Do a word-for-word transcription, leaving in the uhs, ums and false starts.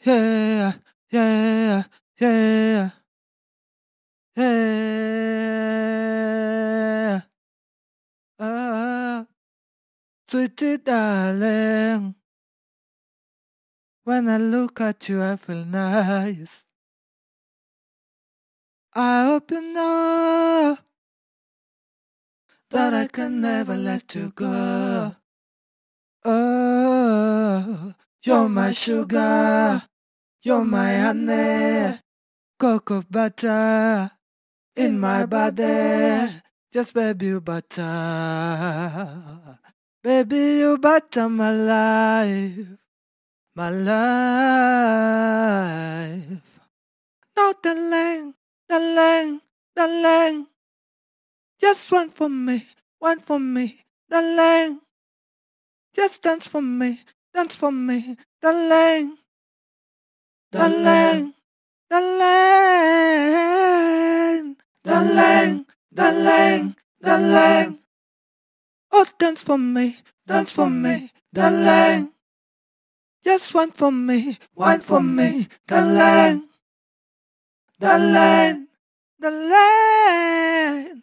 yeah, yeah, yeah, yeah. Ah, sweetie darling, when I look at you, I feel nice. I hope you know that I can never let you go. Oh, you're my sugar, you're my honey, cocoa butter in my body. Just baby, you butter. Baby, you butter my life, my life. Now, darling, darling, darling, just one for me, one for me, darling. Just dance for me, dance for me, darling, darling, darling, darling, darling, darling. Oh, dance for me, dance for me, darling. Just one for me, one for me, darling, darling, darling.